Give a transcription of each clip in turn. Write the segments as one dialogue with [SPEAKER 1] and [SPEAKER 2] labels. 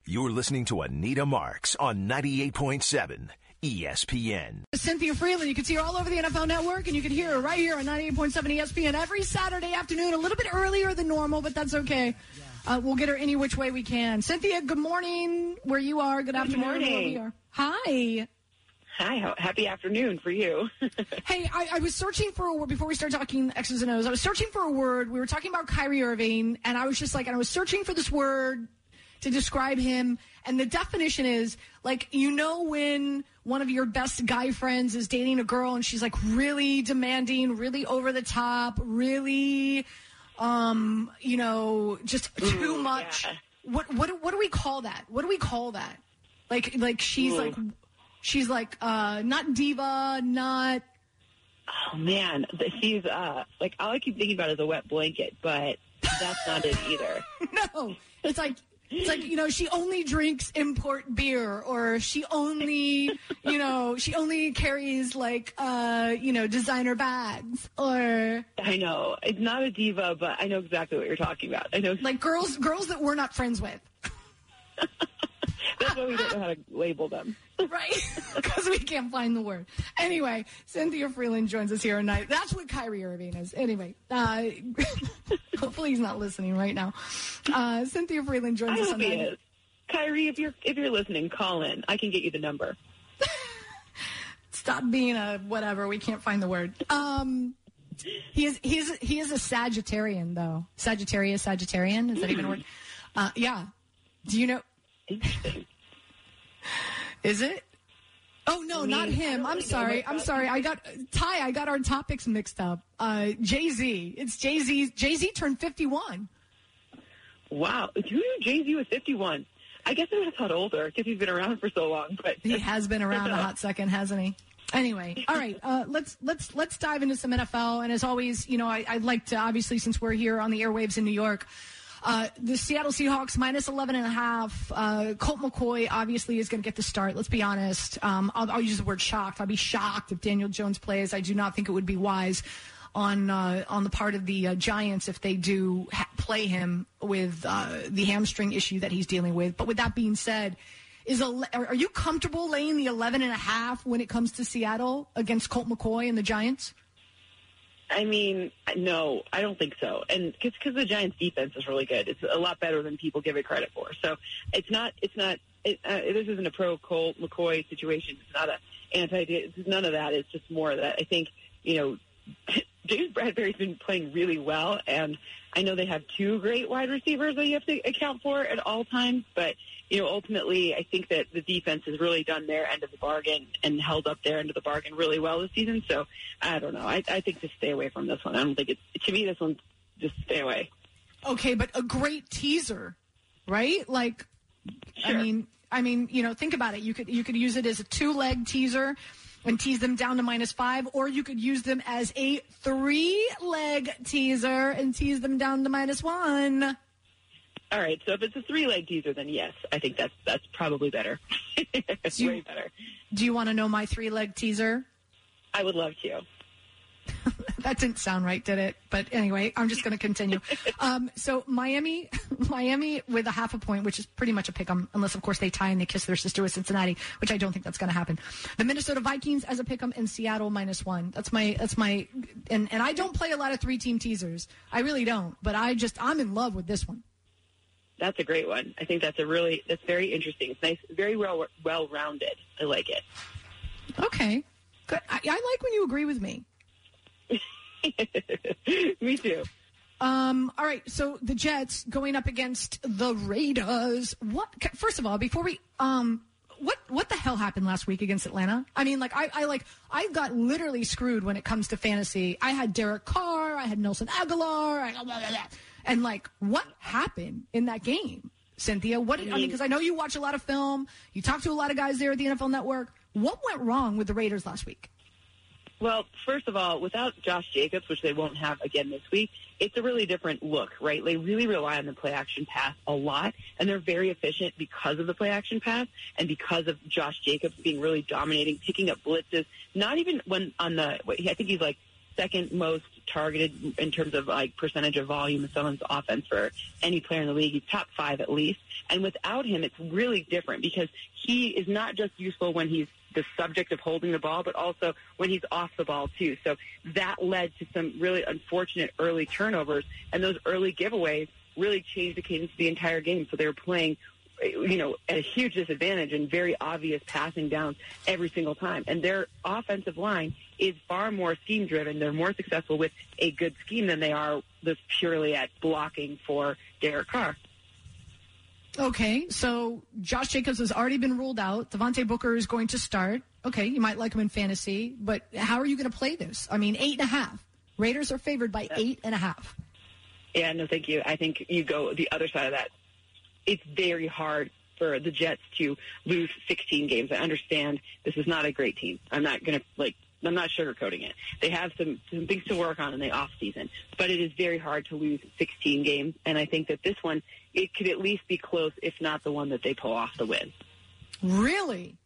[SPEAKER 1] You're listening to Anita Marks on 98.7 ESPN.
[SPEAKER 2] Cynthia Freeland, you can see her all over the NFL Network, and you can hear her right here on 98.7 ESPN every Saturday afternoon, a little bit earlier than normal, but that's okay. We'll get her any which way we can. Cynthia, good morning where you are. Good afternoon where we are. Hi.
[SPEAKER 3] Hi, happy afternoon for you.
[SPEAKER 2] Hey, I was searching for a word before we started talking X's and O's. I was searching for a word. We were talking about Kyrie Irving, and I was just like, and I was searching for this word to describe him, and the definition is, like, you know when one of your best guy friends is dating a girl and she's, like, really demanding, really over the top, really, you know, just too much.
[SPEAKER 3] Yeah.
[SPEAKER 2] What do we call that? What do we call that? Like she's like, not diva, not...
[SPEAKER 3] Oh, man. She's, like, all I keep thinking about is a wet blanket, but that's not it either.
[SPEAKER 2] No. It's like, you know, she only drinks import beer, or she only, you know, she only carries, like, you know, designer bags, or...
[SPEAKER 3] I know. It's not a diva, but I know exactly what you're talking about. I know.
[SPEAKER 2] Like girls that we're not friends with.
[SPEAKER 3] That's why we don't know how to label them.
[SPEAKER 2] Right? Because we can't find the word. Anyway, Cynthia Freeland joins us here tonight. That's what Kyrie Irving is. Anyway, hopefully he's not listening right now. Cynthia Freeland joins us tonight.
[SPEAKER 3] He is. Kyrie, if you're listening, call in. I can get you the number.
[SPEAKER 2] Stop being a whatever. We can't find the word. He is a Sagittarian, though. Sagittarian. Is that even a word? Yeah. Do you know?
[SPEAKER 3] Interesting.
[SPEAKER 2] Is it? Oh, no, not him. I'm sorry. I got our topics mixed up. Jay-Z. It's Jay-Z. Jay-Z turned 51.
[SPEAKER 3] Wow. Who knew Jay-Z was 51? I guess I would have thought older because he's been around for so long. But
[SPEAKER 2] he has been around a hot second, hasn't he? Anyway, all right. Let's dive into some NFL. And as always, you know, I'd like to, obviously, since we're here on the airwaves in New York, the Seattle Seahawks minus 11.5. Colt McCoy obviously is going to get the start. Let's be honest. I'll use the word shocked. I'll be shocked if Daniel Jones plays. I do not think it would be wise on the part of the Giants if they do play him with the hamstring issue that he's dealing with. But with that being said, are you comfortable laying the 11.5 when it comes to Seattle against Colt McCoy and the Giants?
[SPEAKER 3] I mean, no, I don't think so. And because the Giants' defense is really good. It's a lot better than people give it credit for. So this isn't a pro Colt McCoy situation. It's not it's none of that. It's just more that I think, you know, James Bradbury's been playing really well, and I know they have two great wide receivers that you have to account for at all times, but, you know, ultimately I think that the defense has really done their end of the bargain and held up their end of the bargain really well this season, so I don't know. I think just stay away from this one. I don't think to me, this one, just stay away.
[SPEAKER 2] Okay, but a great teaser, right? Like,
[SPEAKER 3] sure.
[SPEAKER 2] I mean, you know, think about it. You could use it as a 2-leg teaser and tease them down to -5, or you could use them as a 3-leg teaser and tease them down to -1.
[SPEAKER 3] All right, so if it's a 3-leg teaser, then yes, I think that's probably better. It's way better.
[SPEAKER 2] Do you want to know my 3-leg teaser?
[SPEAKER 3] I would love to.
[SPEAKER 2] That didn't sound right, did it? But anyway, I'm just going to continue. So Miami with a 0.5 point, which is pretty much a pick-em, unless, of course, they tie and they kiss their sister with Cincinnati, which I don't think that's going to happen. The Minnesota Vikings as a pick-em, and Seattle -1. That's my, and I don't play a lot of 3-team teasers. I really don't. But I'm in love with this one.
[SPEAKER 3] That's a great one. I think that's very interesting. It's nice, very well-rounded. I like it.
[SPEAKER 2] Okay. Good. I like when you agree with me.
[SPEAKER 3] Me too.
[SPEAKER 2] All right, so the Jets going up against the Raiders. First of all, before we what the hell happened last week against Atlanta? I mean, like I got literally screwed when it comes to fantasy. I had Derek Carr, I had Nelson Aguilar, and like what happened in that game, Cynthia? Because I know you watch a lot of film, you talk to a lot of guys there at the NFL Network. What went wrong with the Raiders last week?
[SPEAKER 3] Well, first of all, without Josh Jacobs, which they won't have again this week, it's a really different look, right? They really rely on the play-action pass a lot, and they're very efficient because of the play-action pass and because of Josh Jacobs being really dominating, picking up blitzes, not even when I think he's like second most targeted in terms of like percentage of volume of someone's offense for any player in the league. He's top 5 at least. And without him, it's really different because he is not just useful when he's the subject of holding the ball, but also when he's off the ball too. So that led to some really unfortunate early turnovers, and those early giveaways really changed the cadence of the entire game. So they were playing, at a huge disadvantage and very obvious passing downs every single time. And their offensive line is far more scheme-driven. They're more successful with a good scheme than they are just purely at blocking for Derek Carr.
[SPEAKER 2] Okay, so Josh Jacobs has already been ruled out. Devontae Booker is going to start. Okay, you might like him in fantasy, but how are you going to play this? I mean, 8.5. Raiders are favored by 8.5.
[SPEAKER 3] Yeah, no, thank you. I think you go the other side of that. It's very hard for the Jets to lose 16 games. I understand this is not a great team. I'm not sugarcoating it. They have some things to work on in the off season, but it is very hard to lose 16 games. And I think that this one, it could at least be close, if not the one that they pull off the win.
[SPEAKER 2] Really?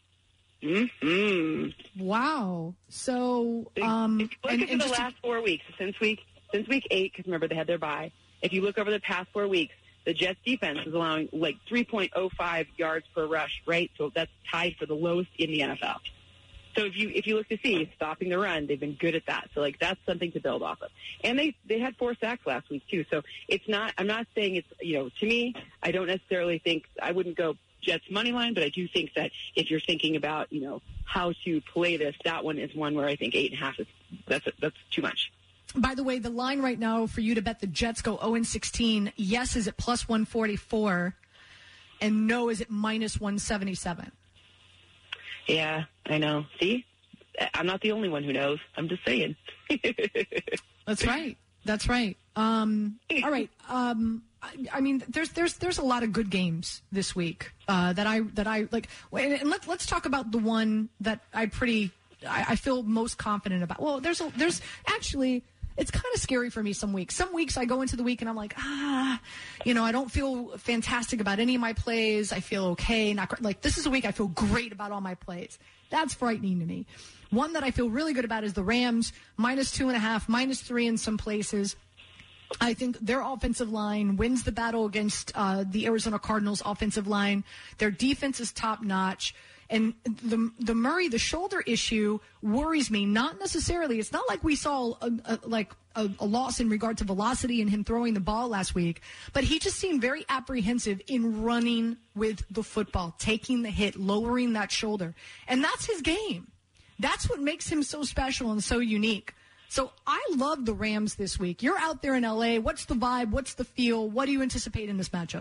[SPEAKER 3] Mm-hmm.
[SPEAKER 2] Wow. So,
[SPEAKER 3] if you look at the last 4 weeks, since week 8, because remember they had their bye. If you look over the past 4 weeks, the Jets defense is allowing like 3.05 yards per rush, right? So that's tied for the lowest in the NFL. So if you look to see stopping the run, they've been good at that. So like that's something to build off of. And they had 4 sacks last week too. So it's not. I'm not saying it's to me. I don't necessarily think I wouldn't go Jets money line, but I do think that if you're thinking about how to play this, that one is one where I think 8.5 is that's too much.
[SPEAKER 2] By the way, the line right now for you to bet the Jets go 0-16, yes is at plus 144, and no is at minus 177.
[SPEAKER 3] Yeah, I know. See? I'm not the only one who knows. I'm just saying.
[SPEAKER 2] That's right. That's right. All right. I mean, there's a lot of good games this week that I like. And let's talk about the one that I feel most confident about. Well, there's actually. It's kind of scary for me some weeks. Some weeks I go into the week and I'm like, I don't feel fantastic about any of my plays. I feel okay. Like this is a week I feel great about all my plays. That's frightening to me. One that I feel really good about is the Rams, minus 2.5, -3 in some places. I think their offensive line wins the battle against the Arizona Cardinals offensive line. Their defense is top notch. And the Murray, the shoulder issue worries me. Not necessarily. It's not like we saw a loss in regard to velocity in him throwing the ball last week, but he just seemed very apprehensive in running with the football, taking the hit, lowering that shoulder. And that's his game. That's what makes him so special and so unique. So I love the Rams this week. You're out there in L.A. What's the vibe? What's the feel? What do you anticipate in this matchup?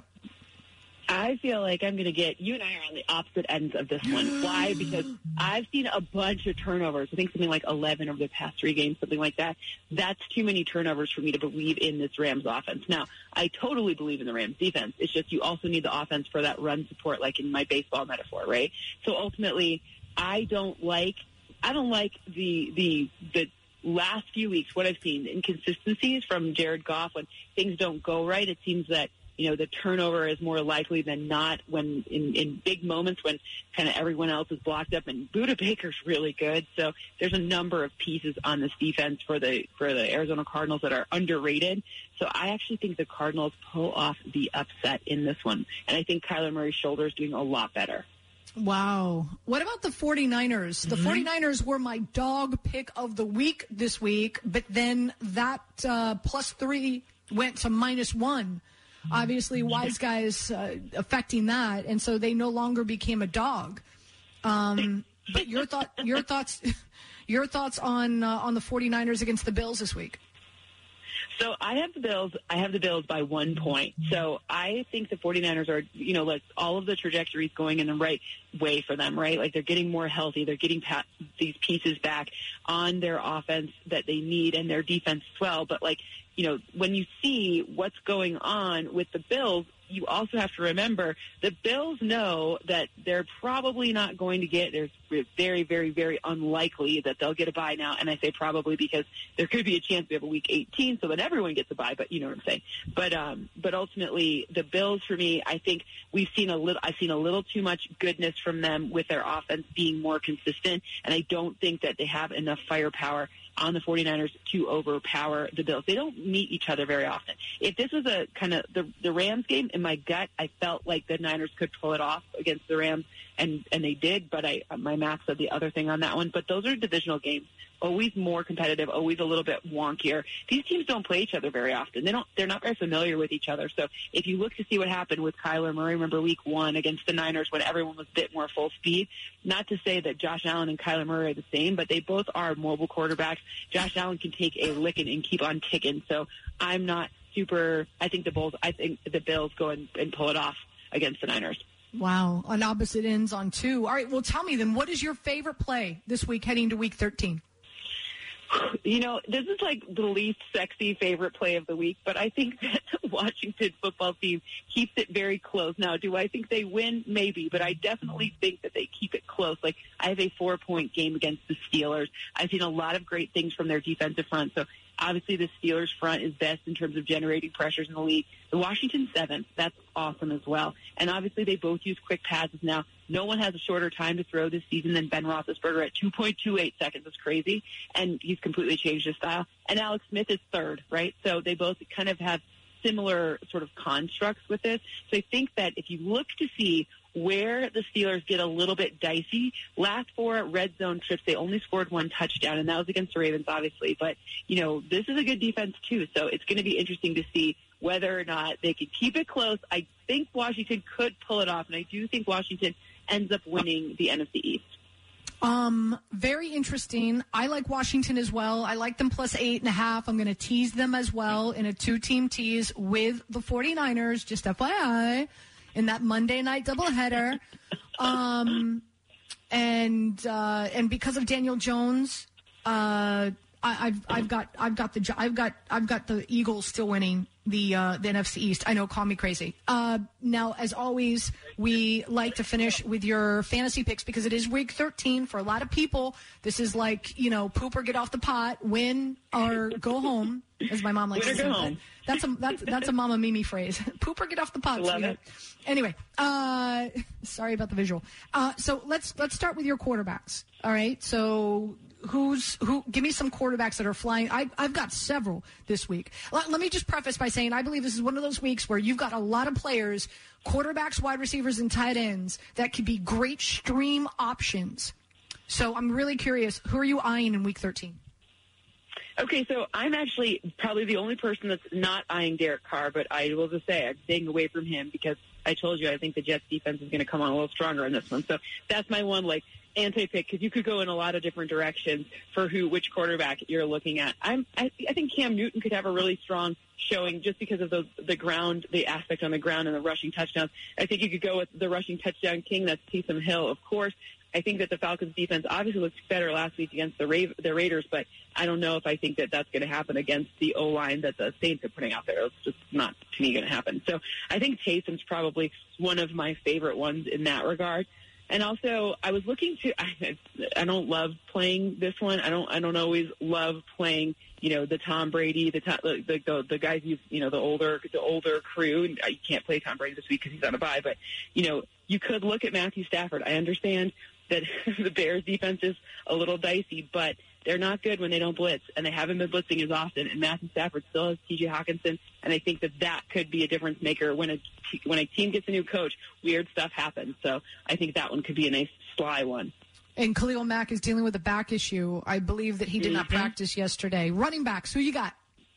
[SPEAKER 3] I feel like I'm going to get, you and I are on the opposite ends of this one. Why? Because I've seen a bunch of turnovers. I think something like 11 over the past 3 games, something like that. That's too many turnovers for me to believe in this Rams offense. Now, I totally believe in the Rams defense. It's just you also need the offense for that run support, like in my baseball metaphor, right? So ultimately, I don't like the last few weeks, what I've seen, inconsistencies from Jared Goff when things don't go right. It seems that the turnover is more likely than not when in big moments when kind of everyone else is blocked up, and Budda Baker's really good. So there's a number of pieces on this defense for the Arizona Cardinals that are underrated. So I actually think the Cardinals pull off the upset in this one. And I think Kyler Murray's shoulder is doing a lot better.
[SPEAKER 2] Wow. What about the 49ers? The 49ers were my dog pick of the week this week, but then that +3 went to -1. Obviously, Wise Guys affecting that, and so they no longer became a dog. But your thoughts on the 49ers against the Bills this week?
[SPEAKER 3] So I have the Bills by 1 point. So I think the 49ers are, like all of the trajectories going in the right way for them, right? Like they're getting more healthy. They're getting these pieces back on their offense that they need and their defense as well. But when you see what's going on with the Bills, you also have to remember the Bills know that they're probably not going to get, there's very, very, very unlikely that they'll get a bye now. And I say probably because there could be a chance we have a week 18, so then everyone gets a bye, but you know what I'm saying. But ultimately the Bills for me, I think I've seen a little too much goodness from them with their offense being more consistent. And I don't think that they have enough firepower on the 49ers to overpower the Bills. They don't meet each other very often. If this was a kind of the Rams game, in my gut, I felt like the Niners could pull it off against the Rams, and they did, but my math said the other thing on that one. But those are divisional games. Always more competitive, always a little bit wonkier. These teams don't play each other very often. They're not very familiar with each other. So if you look to see what happened with Kyler Murray, remember week 1 against the Niners when everyone was a bit more full speed, not to say that Josh Allen and Kyler Murray are the same, but they both are mobile quarterbacks. Josh Allen can take a licking and keep on ticking. So I'm not super, I think the Bills go and pull it off against the Niners.
[SPEAKER 2] Wow. On opposite ends on 2. All right. Well, tell me then, what is your favorite play this week heading to week 13?
[SPEAKER 3] You know, this is like the least sexy favorite play of the week, but I think that the Washington football team keeps it very close. Now, do I think they win? Maybe, but I definitely think that they keep it close. Like, I have a 4-point game against the Steelers. I've seen a lot of great things from their defensive front. So obviously the Steelers front is best in terms of generating pressures in the league. The Washington 7th, that's awesome as well. And obviously they both use quick passes now. No one has a shorter time to throw this season than Ben Roethlisberger at 2.28 seconds. It's crazy. And he's completely changed his style. And Alex Smith is 3rd, right? So they both kind of have similar sort of constructs with this. So I think that if you look to see where the Steelers get a little bit dicey, last 4 red zone trips, they only scored 1 touchdown, and that was against the Ravens, obviously. But, you know, this is a good defense, too, so it's going to be interesting to see whether or not they can keep it close. I think Washington could pull it off, and I do think Washington ends up winning the NFC East.
[SPEAKER 2] Very interesting. I like Washington as well. I like them plus 8.5. I'm going to tease them as well in a 2-team tease with the 49ers, just FYI, in that Monday night doubleheader. And because of Daniel Jones, I've got the Eagles still winning the NFC East. I know, call me crazy. Now, as always, we like to finish with your fantasy picks because it is week 13 for a lot of people. This is like, you know, poop or get off the pot, win or go home, as my mom likes to say. That's a Mama Mimi phrase. Poop or get off the pot.
[SPEAKER 3] Love it.
[SPEAKER 2] Anyway, sorry about the visual. So let's start with your quarterbacks. All right. So who? Give me some quarterbacks that are flying. I've got several this week. Let me just preface by saying I believe this is one of those weeks where you've got a lot of players, quarterbacks, wide receivers, and tight ends that could be great stream options. So I'm really curious, who are you eyeing in week 13?
[SPEAKER 3] Okay, so I'm actually probably the only person that's not eyeing Derek Carr, but I will just say I'm staying away from him because I told you I think the Jets defense is going to come on a little stronger in this one. So that's my one, like, anti-pick, because you could go in a lot of different directions for which quarterback you're looking at. I think Cam Newton could have a really strong showing just because of the aspect on the ground and the rushing touchdowns. I think you could go with the rushing touchdown king, that's Taysom Hill, of course. I think that the Falcons defense obviously looked better last week against the Raiders, but I don't know if I think that that's going to happen against the O-line that the Saints are putting out there. It's just not, to me, going to happen. So I think Taysom's probably one of my favorite ones in that regard. And also, I was looking to. I don't love playing this one. I don't always love playing. You know, the Tom Brady, the guys the older crew. And you can't play Tom Brady this week because he's on a bye. But you know, you could look at Matthew Stafford. I understand that the Bears defense is a little dicey, but they're not good when they don't blitz, and they haven't been blitzing as often. And Matthew Stafford still has T.J. Hawkinson, and I think that could be a difference maker when a team gets a new coach. Weird stuff happens, so I think that one could be a nice sly one.
[SPEAKER 2] And Khalil Mack is dealing with a back issue. I believe that he did not practice yesterday. Running backs, who you got?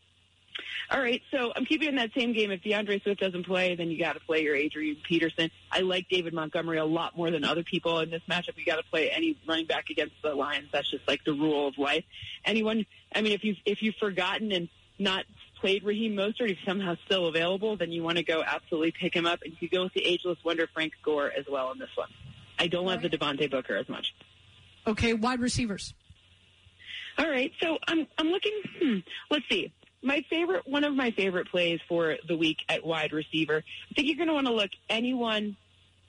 [SPEAKER 3] All right, so I'm keeping in that same game. If DeAndre Swift doesn't play, then you got to play your Adrian Peterson. I like David Montgomery a lot more than other people in this matchup. You got to play any running back against the Lions. That's just like the rule of life. If you've forgotten and not played Raheem Mostert, if somehow still available, then you want to go absolutely pick him up. And you go with the ageless wonder Frank Gore as well in this one. I don't love the Devontae Booker as much.
[SPEAKER 2] Okay, wide receivers.
[SPEAKER 3] All right, so I'm looking. Let's see. One of my favorite plays for the week at wide receiver. I think you're going to want to look anyone.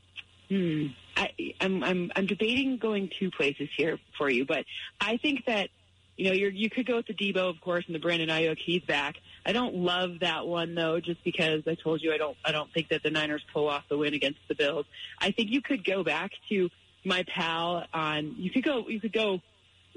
[SPEAKER 3] I'm debating going 2 places here for you, but I think that you could go with the Debo, of course, and the Brandon Ayuk. He's back. I don't love that one though, just because I told you I don't think that the Niners pull off the win against the Bills. I think you could go back to my pal on. You could go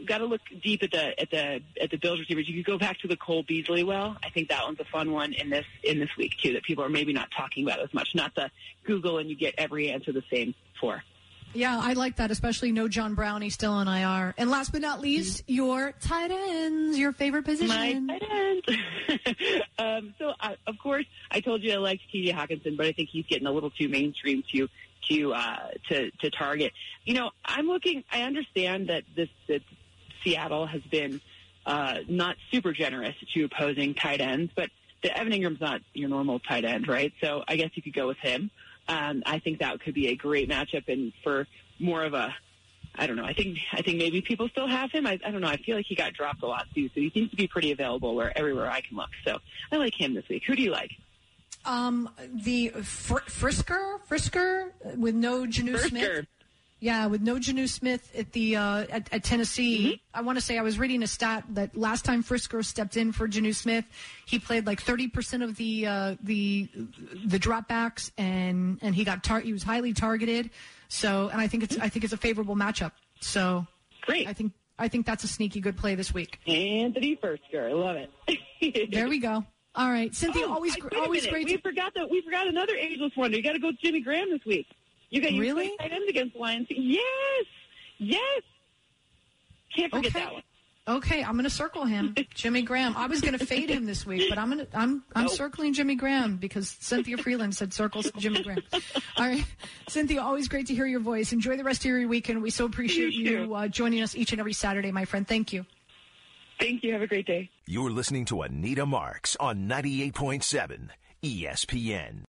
[SPEAKER 3] to look deep at the Bills receivers. You could go back to the Cole Beasley well. I think that one's a fun one in this week too, that people are maybe not talking about as much. Not the Google and you get every answer the same for.
[SPEAKER 2] Yeah, I like that, especially no John Brown. He's still on IR. And last but not least, your tight ends, your favorite position.
[SPEAKER 3] My tight ends. Of course, I told you I liked T.J. Hawkinson, but I think he's getting a little too mainstream to target. I understand that Seattle has been not super generous to opposing tight ends, but Evan Ingram's not your normal tight end, right? So I guess you could go with him. I think that could be a great matchup, and for more of a, I don't know. I think maybe people still have him. I don't know. I feel like he got dropped a lot too, so he seems to be pretty available everywhere I can look. So I like him this week. Who do you like?
[SPEAKER 2] The Frisker with no Jonnu Smith. Yeah, with no Jonnu Smith at the at Tennessee. Mm-hmm. I want to say I was reading a stat that last time Frisker stepped in for Jonnu Smith, he played like 30% of the dropbacks, and he got he was highly targeted. So, and I think it's a favorable matchup. So,
[SPEAKER 3] great.
[SPEAKER 2] I think that's a sneaky good play this week.
[SPEAKER 3] Anthony Frisker, I love it.
[SPEAKER 2] There we go. All right, Cynthia, always great.
[SPEAKER 3] We forgot another ageless wonder. You got to go with Jimmy Graham this week. You got your tight ends against the Lions. Yes. Can't forget that one.
[SPEAKER 2] Okay, I'm going to circle him, Jimmy Graham. I was going to fade him this week, but I'm circling Jimmy Graham because Cynthia Freeland said circles Jimmy Graham. All right, Cynthia, always great to hear your voice. Enjoy the rest of your weekend. We so appreciate you joining us each and every Saturday, my friend. Thank you.
[SPEAKER 3] Thank you. Have a great day.
[SPEAKER 1] You're listening to Anita Marks on 98.7 ESPN.